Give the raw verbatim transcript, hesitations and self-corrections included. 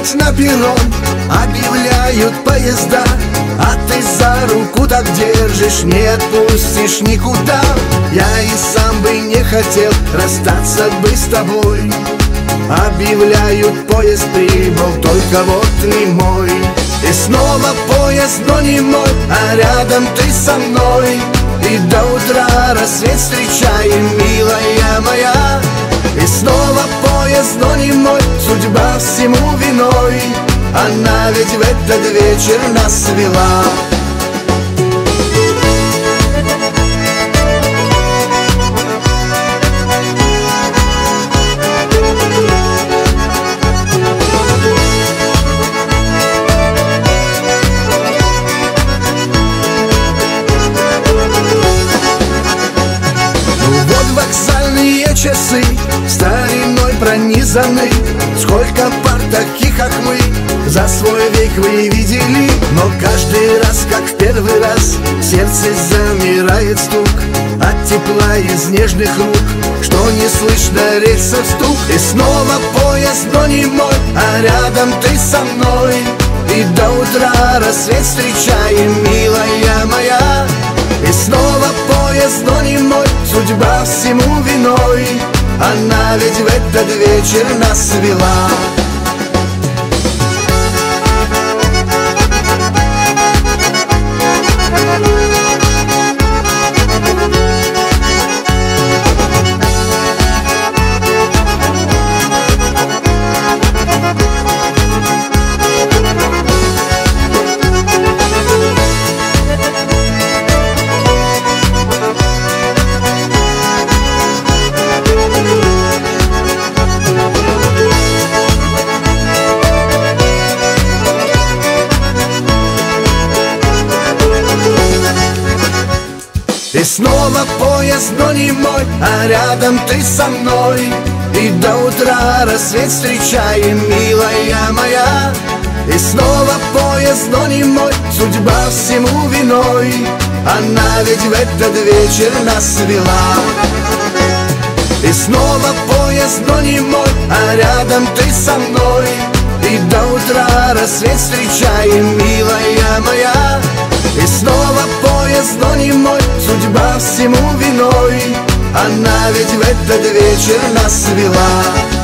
опять на перрон. Объявляют поезда, а ты за руку так держишь, не отпустишь никуда. Я и сам бы не хотел расстаться бы с тобой. Объявляют, поезд прибыл, только вот не мой. И снова поезд, но не мой, а рядом ты со мной. И до утра рассвет встречаем, милая моя. И снова поезд, но не мой, судьба всему виной. Она ведь в этот вечер нас свела. Вокзальные часы стариной пронизаны. Сколько пар таких, как мы, за свой век вы видели. Но каждый раз, как в первый раз, в сердце замирает стук от тепла из нежных рук, что не слышно рельсов стук. И снова поезд, но не мой, а рядом ты со мной. И до утра рассвет встречаем, милая моя. И снова поезд, но не мой, судьба всему виной. Она ведь в этот вечер нас свела. И снова поезд, но не мой, а рядом ты со мной. И до утра рассвет встречаем, милая моя. И снова поезд, но не мой, судьба всему виной. Она ведь в этот вечер нас свела. И снова поезд, но не мой, а рядом ты со мной. И до утра рассвет встречаем, милая моя. И снова поезд, но не мой, судьба всему виной. Она ведь в этот вечер нас свела.